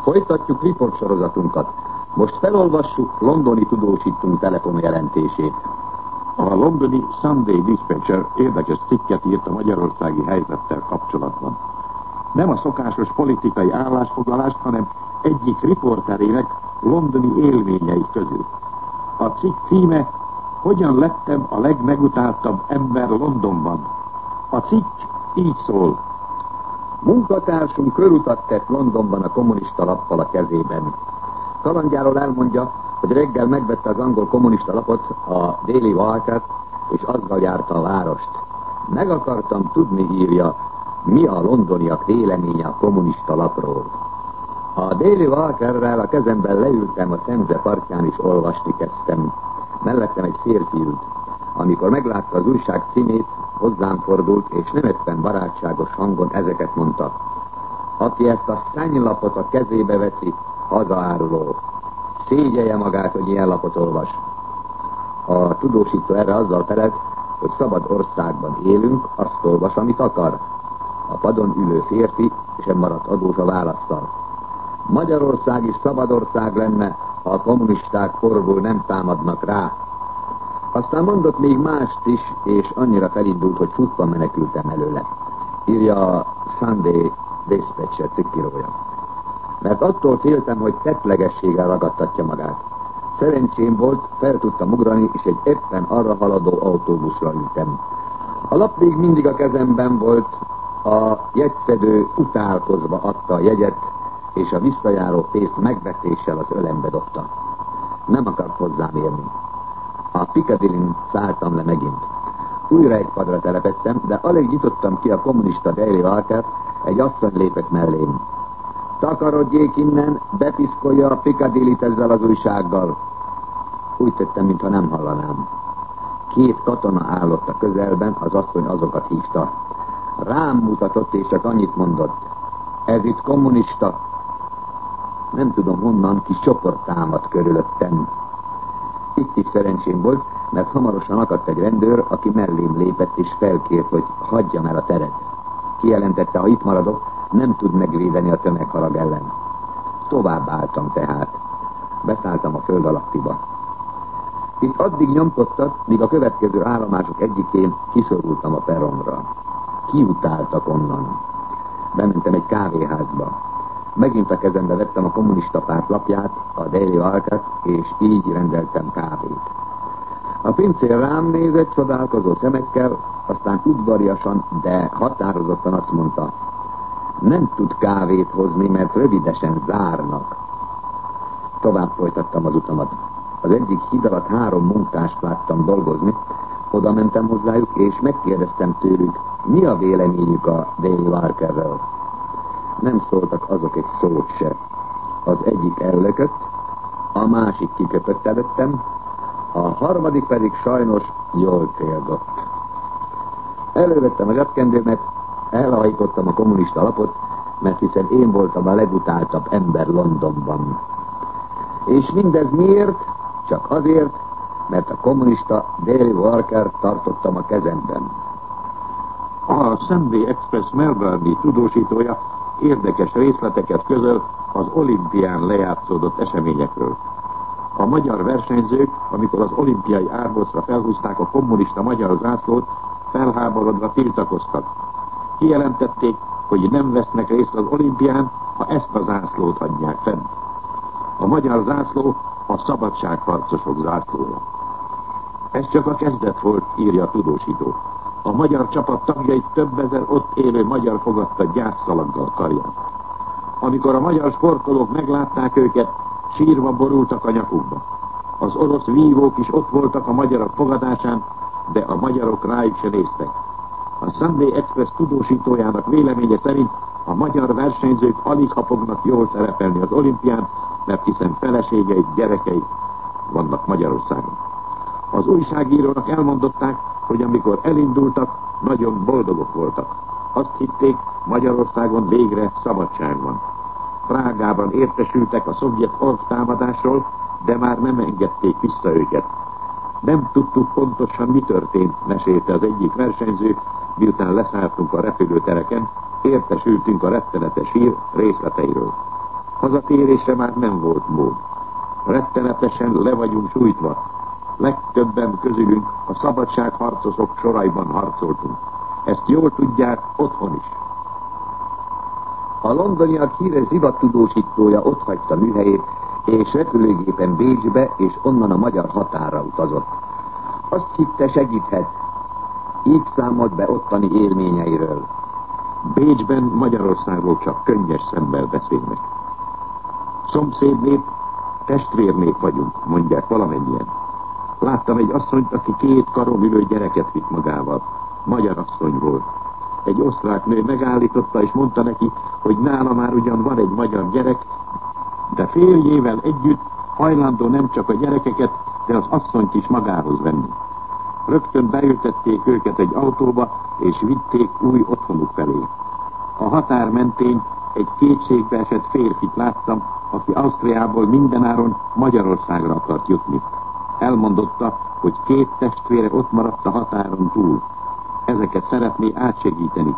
Folytatjuk riportsorozatunkat. Most felolvassuk londoni tudósítunk telefonjelentését. A londoni Sunday Dispatcher érdekes cikket írt a magyarországi helyzettel kapcsolatban. Nem a szokásos politikai állásfoglalást, hanem egyik riporterének londoni élményei közül. A cikk címe: Hogyan lettem a legmegutáltabb ember Londonban? A cikk így szól. Munkatársunk körutat tett Londonban a kommunista lappal a kezében. Kalandjáról elmondja, hogy reggel megvette az angol kommunista lapot, a Daily Walker-t, és azzal járta a várost. Meg akartam tudni, írja, mi a londoniak véleménye a kommunista lapról. A Daily Walkerrel a kezemben leültem a Temze partján, és olvasni kezdtem. Mellettem egy férfi ült. Amikor meglátta az újság címét, hozzám fordult, és nem éppen barátságos hangon ezeket mondta. Aki ezt a szennylapot a kezébe veszi, hazaáruló. Szégyelje magát, hogy ilyen lapot olvas. A tudósító erre azzal felelt, hogy szabad országban élünk, azt olvas, amit akar. A padon ülő férfi sem maradt adós a válasszal. Magyarország is szabad ország lenne, ha a kommunisták porból nem támadnak rá. Aztán mondott még mást is, és annyira felindult, hogy futva menekültem előle. Írja a Sunday Dispatcher cikkírója. Mert attól féltem, hogy tettlegességgel ragadtatja magát. Szerencsém volt, fel tudtam ugrani, és egy éppen arra haladó autóbuszra ültem. A lap még mindig a kezemben volt, a jegyszedő utálkozva adta a jegyet, és a visszajáró pénzt megvetéssel az ölembe dobta. Nem akart hozzám érni. A Piccadillyn szálltam le megint. Újra egy padra telepettem, de alig nyitottam ki a kommunista Daily Walker-t, egy asszony lépett mellém. Takarodjék innen, bepiszkolja a Piccadillyt ezzel az újsággal. Úgy tettem, mintha nem hallanám. 2 katona állott a közelben, az asszony azokat hívta. Rám mutatott, és csak annyit mondott. Ez itt kommunista. Nem tudom honnan, kis csoport támadt körülöttem. Itt is szerencsém volt, mert hamarosan akadt egy rendőr, aki mellém lépett és felkért, hogy hagyjam el a teret. Kijelentette, ha itt maradok, nem tud megvédeni a tömegharag ellen. Tovább álltam tehát. Beszálltam a föld alattiba. Itt addig nyomkodtak, míg a következő állomások egyikén kiszorultam a perronra. Kiutáltak onnan. Bementem egy kávéházba. Megint a kezembe vettem a kommunista párt lapját, a Daily Walker-t, és így rendeltem kávét. A pincér rám nézett csodálkozó szemekkel, aztán udvariasan, de határozottan azt mondta, nem tud kávét hozni, mert rövidesen zárnak. Tovább folytattam az utamat. Az egyik híd alatt 3 munkást láttam dolgozni, oda mentem hozzájuk, és megkérdeztem tőlük, mi a véleményük a Daily Walkerről. Nem szóltak azok egy szót se. Az egyik ellökött, a másik kiköpött előttem, a harmadik pedig sajnos jól célzott. Elővettem a zsebkendőmet, elhajtottam a kommunista lapot, mert hiszen én voltam a legutáltabb ember Londonban. És mindez miért? Csak azért, mert a kommunista Daily Walker tartottam a kezemben. A Sunday Express Melbourne-i tudósítója érdekes részleteket közöl az olimpián lejátszódott eseményekről. A magyar versenyzők, amikor az olimpiai árboszra felhúzták a kommunista magyar zászlót, felháborodva tiltakoztak. Kijelentették, hogy nem vesznek részt az olimpián, ha ezt a zászlót adják fenn. A magyar zászló a szabadságharcosok zászlója. Ez csak a kezdet volt, írja a tudósító. A magyar csapat tagjait több ezer ott élő magyar fogadta gyászszalaggal karján. Amikor a magyar sportolók meglátták őket, sírva borultak a nyakukba. Az orosz vívók is ott voltak a magyarok fogadásán, de a magyarok rájuk se néztek. A Sunday Express tudósítójának véleménye szerint a magyar versenyzők alig ha fognak jól szerepelni az olimpián, mert hiszen feleségeik, gyerekeik vannak Magyarországon. Az újságírónak elmondották, hogy amikor elindultak, nagyon boldogok voltak. Azt hitték, Magyarországon végre szabadság van. Prágában értesültek a szovjet orvtámadásról, de már nem engedték vissza őket. Nem tudtuk pontosan, mi történt, mesélte az egyik versenyző, miután leszálltunk a repülőtereken, értesültünk a rettenetes hír részleteiről. Hazatérésre már nem volt mód. Rettenetesen le vagyunk sújtva. Legtöbben közülünk a szabadságharcosok soraiban harcoltunk. Ezt jól tudják otthon is. A londoniak híres zivattudósítója otthagyta műhelyét, és repülőgépen Bécsbe és onnan a magyar határra utazott. Azt hitte, segíthet. Így számolt be ottani élményeiről. Bécsben Magyarországról csak könnyes szemmel beszélnek. Szomszédnép, testvérnép vagyunk, mondják valamennyien. Láttam egy asszonyt, aki 2 karon ülő gyereket vitt magával. Magyar asszony volt. Egy osztrák nő megállította és mondta neki, hogy nála már ugyan van egy magyar gyerek, de férjével együtt hajlandó nem csak a gyerekeket, de az asszonyt is magához venni. Rögtön beültették őket egy autóba, és vitték új otthonuk felé. A határ mentén egy kétségbe esett férfit láttam, aki Ausztriából mindenáron Magyarországra akart jutni. Elmondotta, hogy 2 testvére ott maradt a határon túl. Ezeket szeretné átsegíteni.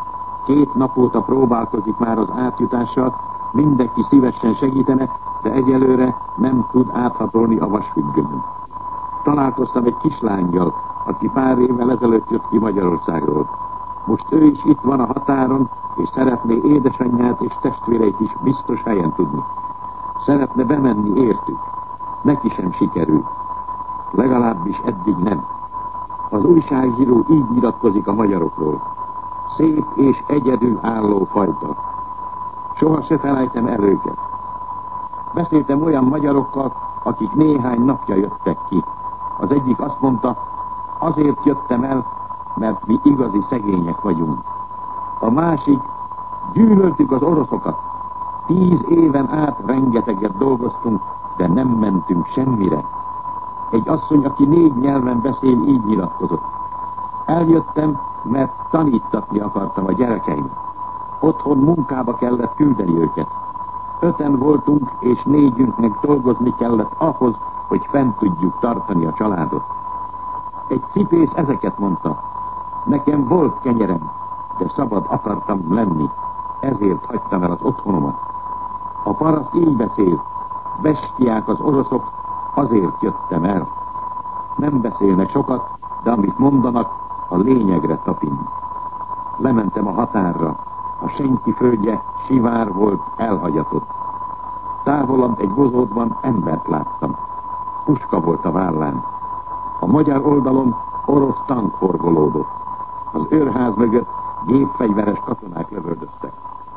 2 nap óta próbálkozik már az átjutással, mindenki szívesen segítene, de egyelőre nem tud áthatolni a vasfüggönyön. Találkoztam egy kislánnyal, aki pár évvel ezelőtt jött ki Magyarországról. Most ő is itt van a határon, és szeretné édesanyját és testvéreit is biztos helyen tudni. Szeretne bemenni értük. Neki sem sikerült. Legalábbis eddig nem. Az újságíró így nyilatkozik a magyarokról. Szép és egyedül álló fajta. Soha se felejtem el őket. Beszéltem olyan magyarokkal, akik néhány napja jöttek ki. Az egyik azt mondta, azért jöttem el, mert mi igazi szegények vagyunk. A másik, gyűlöltük az oroszokat. 10 éven át rengeteget dolgoztunk, de nem mentünk semmire. Egy asszony, aki 4 nyelven beszél, így nyilatkozott. Eljöttem, mert tanítatni akartam a gyerekeim. Otthon munkába kellett küldeni őket. 5-en voltunk, és 4-ünknek dolgozni kellett ahhoz, hogy fent tudjuk tartani a családot. Egy cipész ezeket mondta. Nekem volt kenyerem, de szabad akartam lenni. Ezért hagytam el az otthonomat. A paraszt így beszél. Bestiák az oroszok, azért jöttem el. Nem beszélnek sokat, de amit mondanak, a lényegre tapint. Lementem a határra. A senki földje sivár volt, elhagyatott. Távolabb egy bozótban embert láttam. Puska volt a vállán. A magyar oldalon orosz tank forgolódott. Az őrház mögött gépfegyveres katonák lövöldöztek.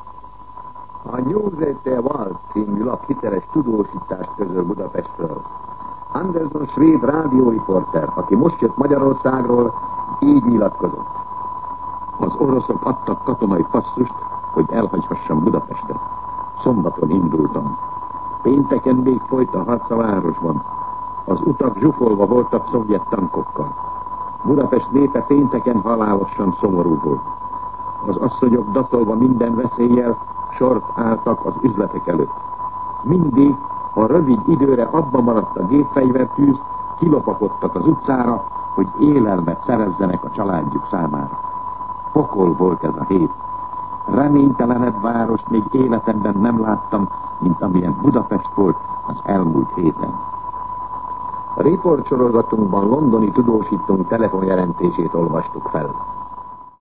A News at the Wall című lap hiteles tudósítást közöl Budapestről. Anderson svéd rádióriporter, aki most jött Magyarországról, így nyilatkozott. Az oroszok adtak katonai passzust, hogy elhagyhassam Budapestet. Szombaton indultam. Pénteken még folyt a harc a városban. Az utak zsúfolva voltak szovjet tankokkal. Budapest népe pénteken halálosan szomorú volt. Az asszonyok datolva minden veszéllyel sort álltak az üzletek előtt. Mindig, ha rövid időre abba maradt a gépfegyvertűz, kilopakodtak az utcára, hogy élelmet szerezzenek a családjuk számára. Pokol volt ez a hét. Reménytelenebb várost még életemben nem láttam, mint amilyen Budapest volt az elmúlt héten. A riportsorozatunkban londoni tudósítónk telefonjelentését olvastuk fel.